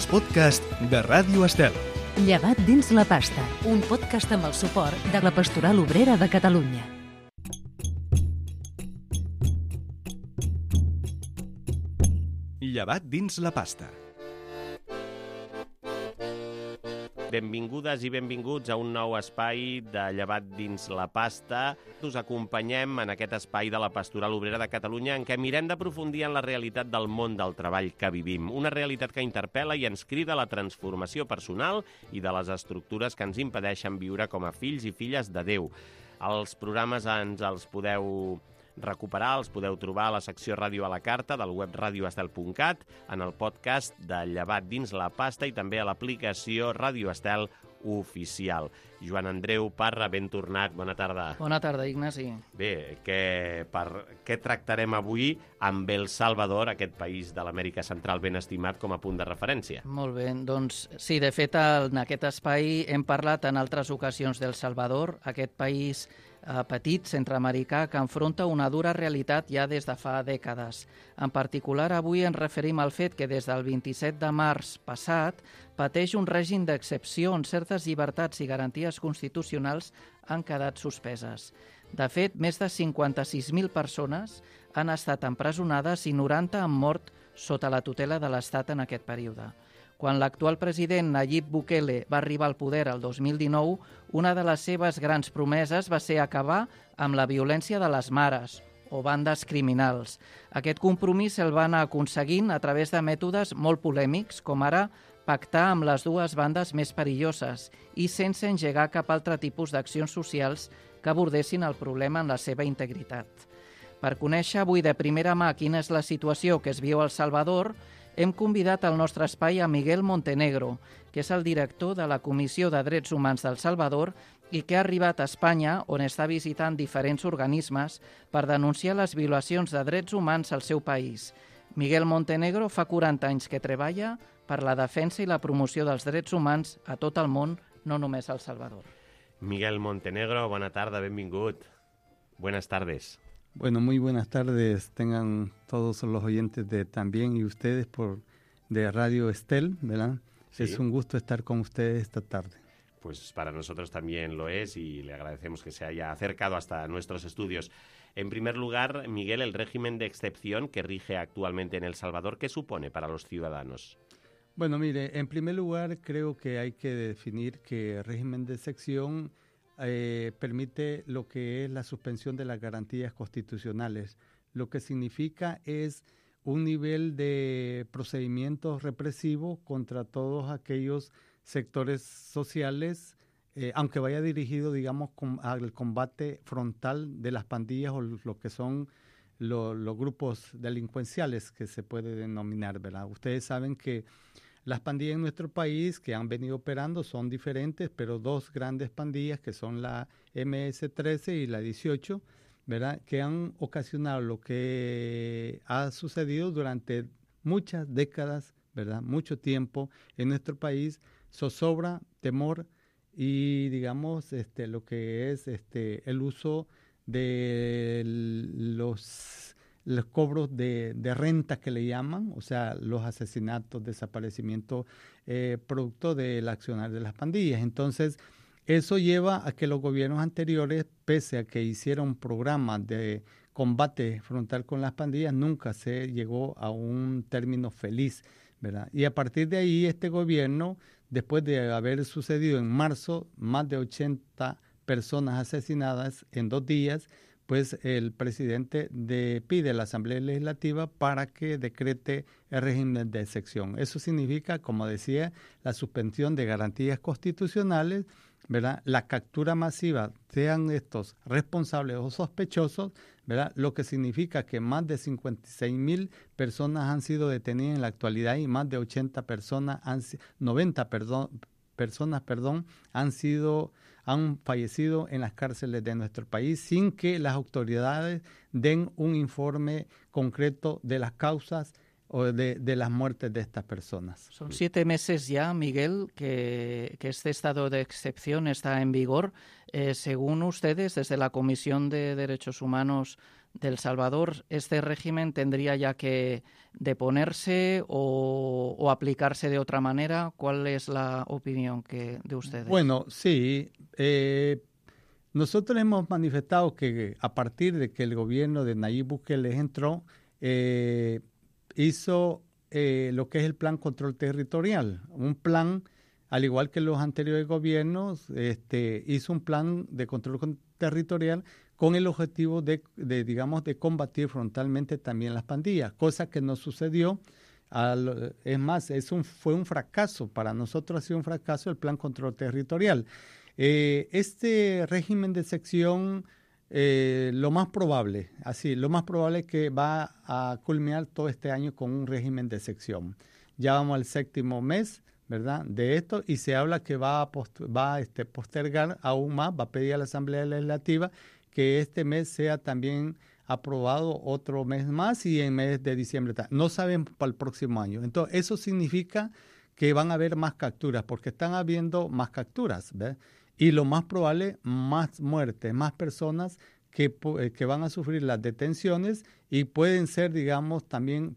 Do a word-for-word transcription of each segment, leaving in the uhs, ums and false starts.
els podcasts de Ràdio Estel. Llevat dins la pasta, un podcast amb el suport de la Pastoral Obrera de Catalunya. Llevat dins la pasta. Benvingudes i benvinguts a un nou espai de Llevat dins la pasta. Us acompanyem en aquest espai de la Pastoral Obrera de Catalunya en què mirem d'aprofundir en la realitat del món del treball que vivim. Una realitat que interpel·la i ens crida a la transformació personal i de les estructures que ens impedeixen viure com a fills i filles de Déu. Els programes ens els podeu recuperar, els podeu trobar a la secció Ràdio a la Carta del web radioestel punt cat, en el podcast de Llevat dins la pasta i també a l'aplicació Ràdio Estel oficial. Joan Andreu Parra, ben tornat, bona tarda. Bona tarda, Ignasi. Bé, què, per, què tractarem avui amb El Salvador, aquest país de l'Amèrica Central ben estimat com a punt de referència? Molt bé, doncs sí, de fet en aquest espai hem parlat en altres ocasions d'El Salvador, aquest país eh, petit centreamericà que enfronta una dura realitat ja des de fa dècades. En particular, avui ens referim al fet que des del vint-i-set de març passat pateix un règim d'excepció on certes llibertats i garanties constitucionals han quedat suspeses. De fet, més de cinquanta-sis mil persones han estat empresonades i noranta han mort sota la tutela de l'Estat en aquest període. Quan l'actual president Nayib Bukele va arribar al poder el dos mil dinou, una de les seves grans promeses va ser acabar amb la violència de les mares o bandes criminals. Aquest compromís el va anar aconseguint a través de mètodes molt polèmics, com ara pactar amb les dues bandes més perilloses i sense engegar cap altre tipus d'accions socials que abordessin el problema en la seva integritat. Per conèixer avui de primera mà quina és la situació que es viu a El Salvador, hem convidat al nostre espai a Miguel Montenegro, que és el director de la Comissió de Drets Humans d'El Salvador i que ha arribat a Espanya, on està visitant diferents organismes per denunciar les violacions de drets humans al seu país. Miguel Montenegro fa quaranta anys que treballa per la defensa i la promoció dels drets humans a tot el món, no només a El Salvador. Miguel Montenegro, bona tarda, benvingut. Buenas tardes. Bueno, muy buenas tardes tengan todos los oyentes de también y ustedes por de Radio Estel, ¿verdad? Sí. Es un gusto estar con ustedes esta tarde. Pues para nosotros también lo es y le agradecemos que se haya acercado hasta nuestros estudios. En primer lugar, Miguel, el régimen de excepción que rige actualmente en El Salvador, ¿qué supone para los ciudadanos? Bueno, mire, en primer lugar creo que hay que definir que el régimen de excepción eh, permite lo que es la suspensión de las garantías constitucionales. Lo que significa es un nivel de procedimiento represivo contra todos aquellos sectores sociales, eh, aunque vaya dirigido, digamos, con, al combate frontal de las pandillas o lo que son lo, los grupos delincuenciales que se puede denominar, ¿verdad? Ustedes saben que las pandillas en nuestro país que han venido operando son diferentes, pero dos grandes pandillas que son la eme ese trece y la dieciocho, ¿verdad?, que han ocasionado lo que ha sucedido durante muchas décadas, ¿verdad?, mucho tiempo en nuestro país, zozobra, temor y, digamos, este, lo que es este, el uso de los, los cobros de, de renta que le llaman, o sea, los asesinatos, desaparecimientos, eh, producto del accionar de las pandillas. Entonces, eso lleva a que los gobiernos anteriores, pese a que hicieron programas de combate frontal con las pandillas, nunca se llegó a un término feliz, ¿verdad? Y a partir de ahí, este gobierno, después de haber sucedido en marzo más de ochenta personas asesinadas en dos días, pues el presidente de, pide a la Asamblea Legislativa para que decrete el régimen de excepción. Eso significa, como decía, la suspensión de garantías constitucionales, ¿verdad?, la captura masiva, sean estos responsables o sospechosos, ¿verdad?, lo que significa que más de cincuenta y seis mil personas han sido detenidas en la actualidad y más de ochenta personas, han, noventa perdón, personas perdón, han sido han fallecido en las cárceles de nuestro país sin que las autoridades den un informe concreto de las causas o de, de las muertes de estas personas. Son siete meses ya, Miguel, que, que este estado de excepción está en vigor. Eh, según ustedes, desde la Comisión de Derechos Humanos de El Salvador, ¿este régimen tendría ya que deponerse o, o aplicarse de otra manera? ¿Cuál es la opinión que de ustedes? Bueno, sí. Eh, nosotros hemos manifestado que a partir de que el gobierno de Nayib Bukele entró, eh, hizo eh, lo que es el Plan Control Territorial, un plan, al igual que los anteriores gobiernos, este, hizo un plan de control territorial con el objetivo de, de, digamos, de combatir frontalmente también las pandillas, cosa que no sucedió. Al, es más, es un, fue un fracaso, para nosotros ha sido un fracaso el Plan Control Territorial. Eh, este régimen de sección, eh, lo más probable, así, lo más probable es que va a culminar todo este año con un régimen de sección. Ya vamos al séptimo mes, ¿verdad?, de esto, y se habla que va a, post, va a este, postergar aún más, va a pedir a la Asamblea Legislativa que este mes sea también aprobado otro mes más y en mes de diciembre. No saben para el próximo año. Entonces, eso significa que van a haber más capturas, porque están habiendo más capturas, ¿ves? Y lo más probable, más muertes, más personas que, que van a sufrir las detenciones y pueden ser, digamos, también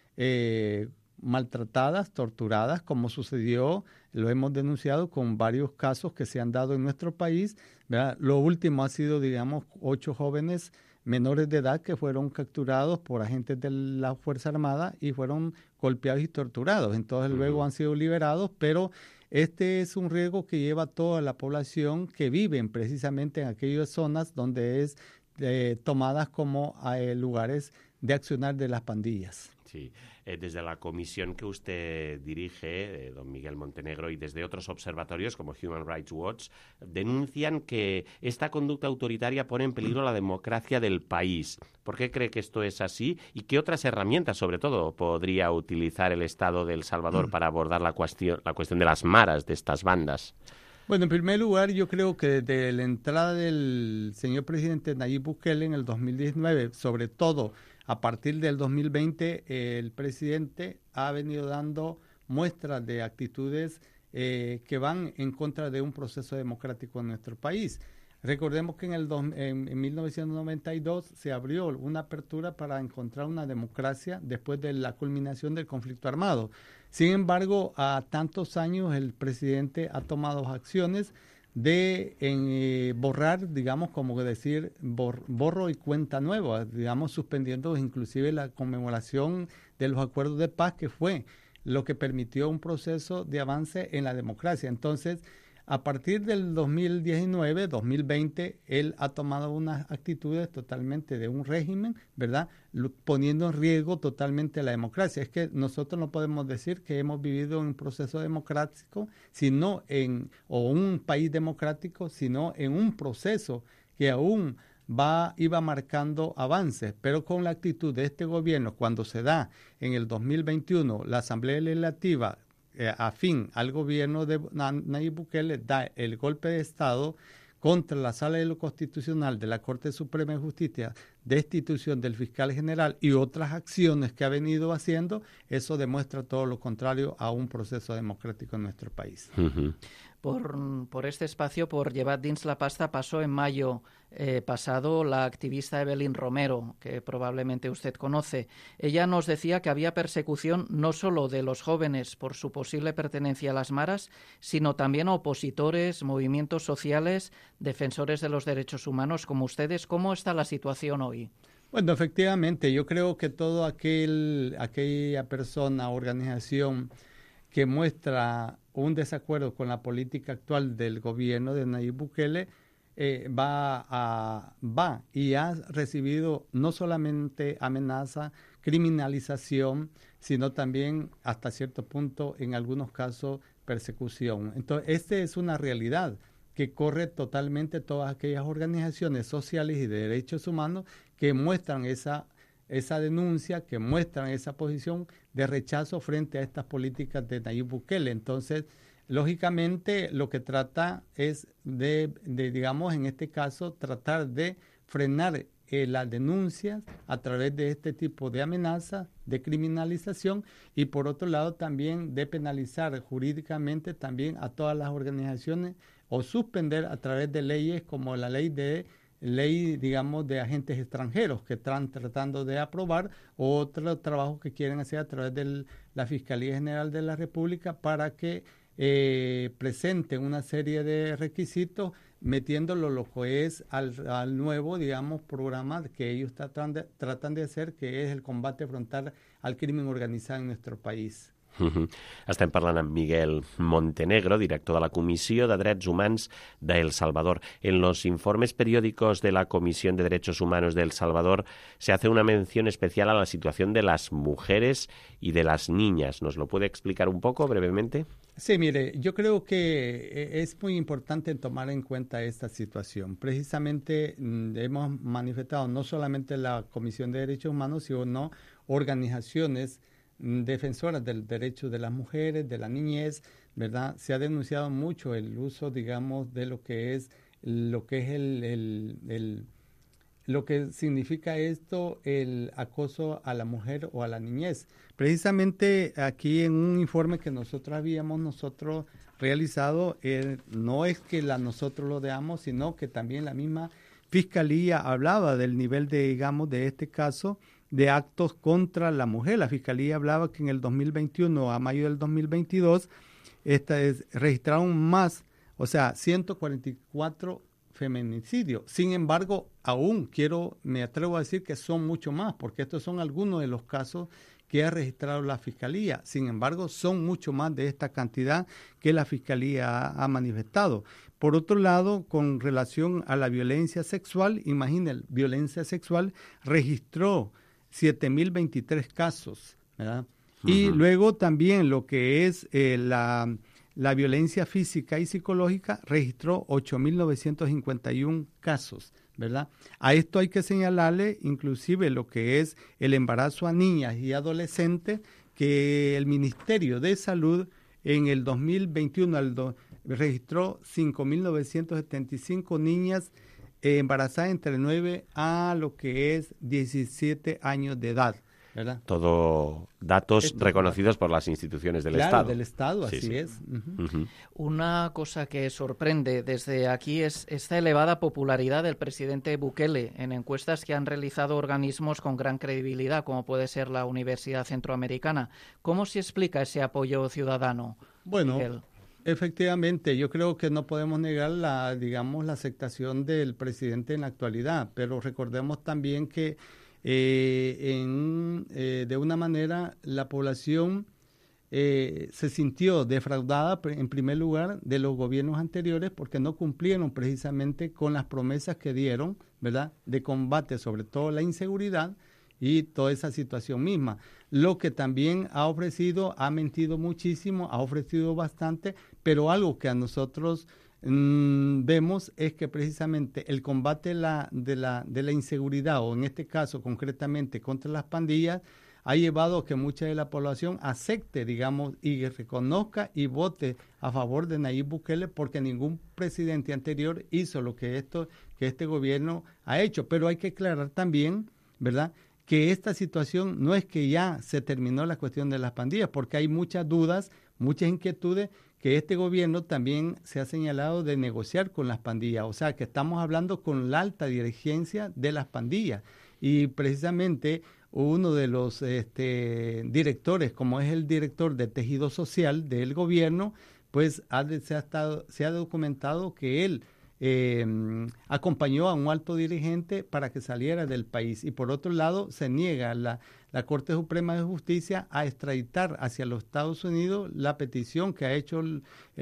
eh, maltratadas, torturadas, como sucedió, lo hemos denunciado con varios casos que se han dado en nuestro país, ¿verdad? Lo último ha sido, digamos, ocho jóvenes menores de edad que fueron capturados por agentes de la Fuerza Armada y fueron golpeados y torturados. Entonces uh-huh. luego han sido liberados, pero este es un riesgo que lleva toda la población que viven precisamente en aquellas zonas donde es eh, tomadas como eh, lugares de accionar de las pandillas. Sí, eh, desde la comisión que usted dirige, eh, don Miguel Montenegro, y desde otros observatorios como Human Rights Watch, denuncian que esta conducta autoritaria pone en peligro la democracia del país. ¿Por qué cree que esto es así? ¿Y qué otras herramientas, sobre todo, podría utilizar el Estado de El Salvador para abordar la cuestión, la cuestión de las maras de estas bandas? Bueno, en primer lugar, yo creo que desde la entrada del señor presidente Nayib Bukele en el dos mil diecinueve, sobre todo a partir del dos mil veinte, eh, el presidente ha venido dando muestras de actitudes eh, que van en contra de un proceso democrático en nuestro país. Recordemos que en, el dos, en, en mil novecientos noventa y dos se abrió una apertura para encontrar una democracia después de la culminación del conflicto armado. Sin embargo, a tantos años el presidente ha tomado acciones de en, eh, borrar, digamos, como decir, bor, borro y cuenta nueva, digamos, suspendiendo inclusive la conmemoración de los acuerdos de paz, que fue lo que permitió un proceso de avance en la democracia. Entonces, a partir del dos mil diecinueve, dos mil veinte, él ha tomado unas actitudes totalmente de un régimen, ¿verdad?, poniendo en riesgo totalmente la democracia. Es que nosotros no podemos decir que hemos vivido en un proceso democrático, sino en, o un país democrático, sino en un proceso que aún va, iba marcando avances, pero con la actitud de este gobierno, cuando se da en el dos mil veintiuno la Asamblea Legislativa, Eh, afín al gobierno de Nayib Bukele, da el golpe de Estado contra la Sala de lo Constitucional de la Corte Suprema de Justicia, destitución del fiscal general y otras acciones que ha venido haciendo, eso demuestra todo lo contrario a un proceso democrático en nuestro país. Uh-huh. Por, por este espacio, por Llevat dins la pasta, pasó en mayo eh, pasado la activista Evelyn Romero, que probablemente usted conoce. Ella nos decía que había persecución no solo de los jóvenes por su posible pertenencia a las maras, sino también a opositores, movimientos sociales, defensores de los derechos humanos como ustedes. ¿Cómo está la situación hoy? Bueno, efectivamente, yo creo que todo aquel, aquella persona, organización que muestra un desacuerdo con la política actual del gobierno de Nayib Bukele, eh, va, a, va y ha recibido no solamente amenaza, criminalización, sino también hasta cierto punto, en algunos casos, persecución. Entonces, esta es una realidad que corre totalmente todas aquellas organizaciones sociales y de derechos humanos que muestran esa esa denuncia, que muestran esa posición de rechazo frente a estas políticas de Nayib Bukele. Entonces, lógicamente, lo que trata es de, de digamos, en este caso, tratar de frenar eh, las denuncias a través de este tipo de amenazas, de criminalización, y por otro lado también de penalizar jurídicamente también a todas las organizaciones o suspender a través de leyes como la ley de ley, digamos, de agentes extranjeros que están tratando de aprobar, o otro trabajo que quieren hacer a través de la Fiscalía General de la República para que eh, presenten una serie de requisitos metiéndolo lo que es al, al nuevo, digamos, programa que ellos tratan de, tratan de hacer, que es el combate frontal al crimen organizado en nuestro país. Uh-huh. Estem parlant amb Miguel Montenegro, director de la Comissió de Drets Humans de El Salvador. En los informes periódicos de la Comisión de Derechos Humanos de El Salvador se hace una mención especial a la situación de las mujeres y de las niñas. ¿Nos lo puede explicar un poco brevemente? Sí, mire, yo creo que es muy importante tomar en cuenta esta situación. Precisamente mmm, hemos manifestado no solamente la Comisión de Derechos Humanos, sino organizaciones defensoras del derecho de las mujeres, de la niñez, ¿verdad? Se ha denunciado mucho el uso, digamos, de lo que es lo que es el, el, el lo que significa esto, el acoso a la mujer o a la niñez. Precisamente aquí en un informe que nosotros habíamos nosotros realizado, eh, no es que la, nosotros lo veamos, sino que también la misma Fiscalía hablaba del nivel de, digamos, de este caso, de actos contra la mujer. La Fiscalía hablaba que en el dos mil veintiuno a mayo del dos mil veintidós esta es, registraron más, o sea, ciento cuarenta y cuatro feminicidios. Sin embargo, aún quiero, me atrevo a decir que son mucho más, porque estos son algunos de los casos que ha registrado la Fiscalía. Sin embargo, son mucho más de esta cantidad que la Fiscalía ha, ha manifestado. Por otro lado, con relación a la violencia sexual, imaginen, violencia sexual registró siete mil veintitrés casos, ¿verdad? Uh-huh. Y luego también lo que es eh, la, la violencia física y psicológica registró ocho mil novecientos cincuenta y uno casos, ¿verdad? A esto hay que señalarle inclusive lo que es el embarazo a niñas y adolescentes, que el Ministerio de Salud en el dos mil veintiuno al do, registró cinco mil novecientos setenta y cinco niñas eh, embarazadas entre nueve a lo que es diecisiete años de edad, ¿verdad? Todo datos Esto, reconocidos por las instituciones del claro, Estado. del Estado, sí, así sí. es. Uh-huh. Uh-huh. Una cosa que sorprende desde aquí es esta elevada popularidad del presidente Bukele en encuestas que han realizado organismos con gran credibilidad, como puede ser la Universidad Centroamericana. ¿Cómo se explica ese apoyo ciudadano? Bueno, Miguel? Efectivamente, yo creo que no podemos negar la, digamos, la aceptación del presidente en la actualidad, pero recordemos también que eh, en, eh, de una manera la población eh, se sintió defraudada en primer lugar de los gobiernos anteriores porque no cumplieron precisamente con las promesas que dieron, ¿verdad?, de combate sobre todo la inseguridad y toda esa situación misma. Lo que también ha ofrecido, ha mentido muchísimo, ha ofrecido bastante, pero algo que a nosotros mmm, vemos es que precisamente el combate la, de, la, de la inseguridad, o en este caso concretamente contra las pandillas, ha llevado a que mucha de la población acepte, digamos, y reconozca y vote a favor de Nayib Bukele, porque ningún presidente anterior hizo lo que, esto, que este gobierno ha hecho. Pero hay que aclarar también, ¿verdad?, que esta situación no es que ya se terminó la cuestión de las pandillas, porque hay muchas dudas, muchas inquietudes, que este gobierno también se ha señalado de negociar con las pandillas, o sea que estamos hablando con la alta dirigencia de las pandillas, y precisamente uno de los este, directores, como es el director de tejido social del gobierno, pues ha, se, ha estado, se ha documentado que él Eh, acompañó a un alto dirigente para que saliera del país, y por otro lado se niega la, la Corte Suprema de Justicia a extraditar hacia los Estados Unidos la petición que ha hecho el,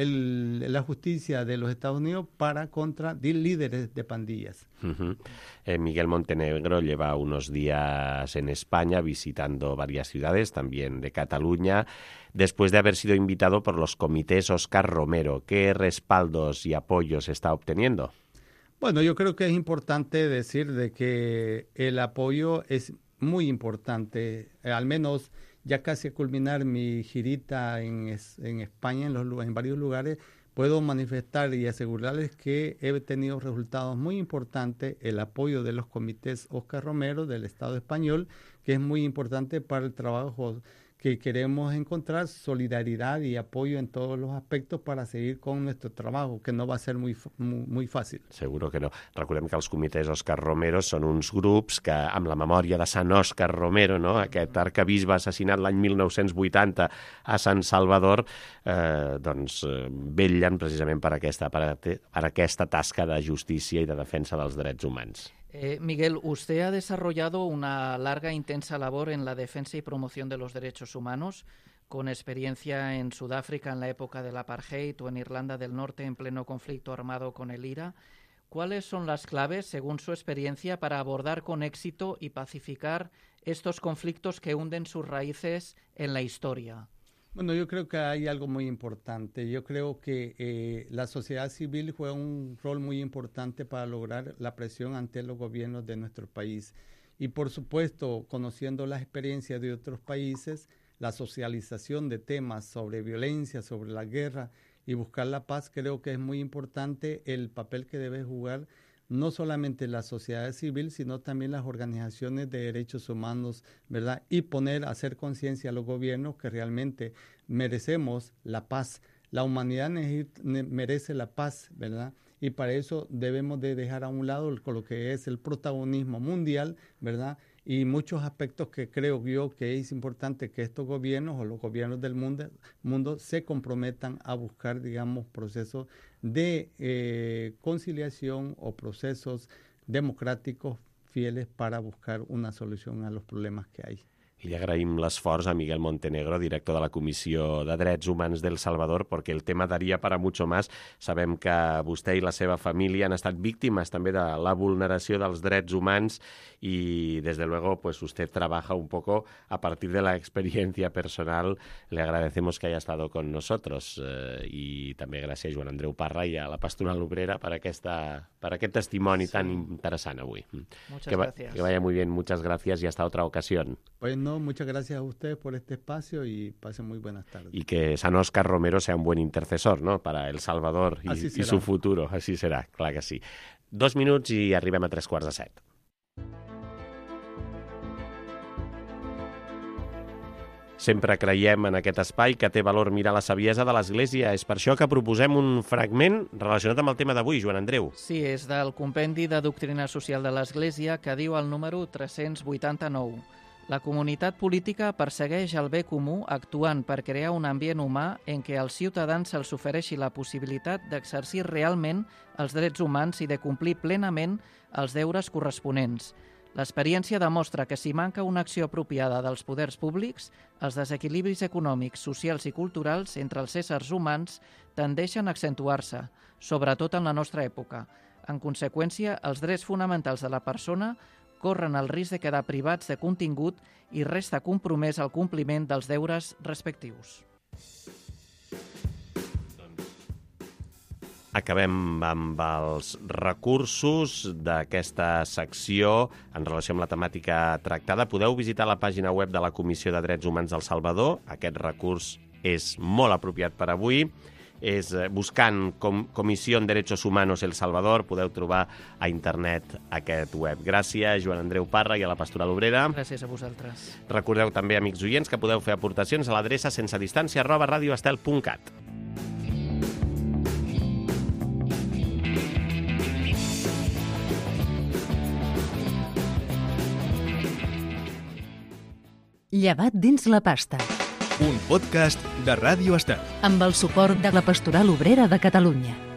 el, la justicia de los Estados Unidos para contra líderes de pandillas. Uh-huh. eh, Miguel Montenegro lleva unos días en España visitando varias ciudades, también de Cataluña, después de haber sido invitado por los comités Óscar Romero. ¿Qué respaldos y apoyos está obteniendo? Bueno, yo creo que es importante decir de que el apoyo es muy importante, eh, al menos ya casi a culminar mi girita en, en España, en, los, en varios lugares, puedo manifestar y asegurarles que he tenido resultados muy importantes, el apoyo de los comités Óscar Romero del Estado español, que es muy importante para el trabajo que queremos encontrar solidaridad y apoyo en todos los aspectos para seguir con nuestro trabajo, que no va a ser muy, muy, muy fàcil. Seguro que no. Recordem que els comitès Òscar Romero són uns grups que, amb la memòria de Sant Òscar Romero, no? Aquest arcabisbe assassinat l'any mil nou-cents vuitanta a San Salvador, eh, doncs eh, vetllen precisament per aquesta, per, per aquesta tasca de justícia i de defensa dels drets humans. Eh, Miguel, usted ha desarrollado una larga e intensa labor en la defensa y promoción de los derechos humanos, con experiencia en Sudáfrica en la época del apartheid o en Irlanda del Norte en pleno conflicto armado con el I R A. ¿Cuáles son las claves, según su experiencia, para abordar con éxito y pacificar estos conflictos que hunden sus raíces en la historia? Bueno, yo creo que hay algo muy importante. Yo creo que eh, la sociedad civil juega un rol muy importante para lograr la presión ante los gobiernos de nuestro país. Y por supuesto, conociendo las experiencias de otros países, la socialización de temas sobre violencia, sobre la guerra y buscar la paz, creo que es muy importante el papel que debe jugar no solamente la sociedad civil, sino también las organizaciones de derechos humanos, ¿verdad? Y poner, hacer conciencia a los gobiernos que realmente merecemos la paz. La humanidad merece la paz, ¿verdad? Y para eso debemos de dejar a un lado lo que es el protagonismo mundial, ¿verdad? Y muchos aspectos que creo yo que es importante que estos gobiernos o los gobiernos del mundo, mundo se comprometan a buscar, digamos, procesos de eh, conciliación o procesos democráticos fieles para buscar una solución a los problemas que hay. I li agraïm l'esforç a Miguel Montenegro, director de la Comissió de Drets Humans del Salvador, perquè el tema daria para mucho más. Sabem que vostè i la seva família han estat víctimes també de la vulneració dels drets humans y desde luego pues usted trabaja un poco a partir de la experiencia personal. Le agradecemos que haya estado con nosotros eh, i també gràcies a Joan Andreu Parra i a la Pastoral Obrera per, aquesta, per aquest testimoni sí. tan interessant avui. Muchas que, va, gracias. Que vaya muy bien, muchas gracias y hasta otra ocasión. Pues no, muchas gracias a ustedes por este espacio y pasen muy buenas tardes. Y que San Óscar Romero sea un buen intercesor, ¿no?, para El Salvador y, y su futuro. Así serà, clar que sí. Dos minuts i arribem a tres quarts de set. Sempre creiem en aquest espai que té valor mirar la saviesa de l'Església. És per això que proposem un fragment relacionat amb el tema d'avui, Joan Andreu. Sí, és del Compendi de Doctrina Social de l'Església, que diu al número tres-cents vuitanta-nou. La comunitat política persegueix el bé comú actuant per crear un ambient humà en què als ciutadans se'ls ofereixi la possibilitat d'exercir realment els drets humans i de complir plenament els deures corresponents. L'experiència demostra que si manca una acció apropiada dels poders públics, els desequilibris econòmics, socials i culturals entre els éssers humans tendeixen a accentuar-se, sobretot en la nostra època. En conseqüència, els drets fonamentals de la persona corren el risc de quedar privats de contingut i resta compromès el compliment dels deures respectius. Acabem amb els recursos d'aquesta secció en relació amb la temàtica tractada. Podeu visitar la pàgina web de la Comissió de Drets Humans del Salvador. Aquest recurs és molt apropiat per avui. És buscant com, Comissió en Derechos Humanos El Salvador. Podeu trobar a internet aquest web. Gràcies, Joan Andreu Parra i a la Pastoral Obrera. Gràcies a vosaltres. Recordeu també, amics oients, que podeu fer aportacions a l'adreça sense distància arroba radioestel punt cat. Llevat dins la pasta. Un podcast de Ràdio Estel. Amb el suport de la Pastoral Obrera de Catalunya.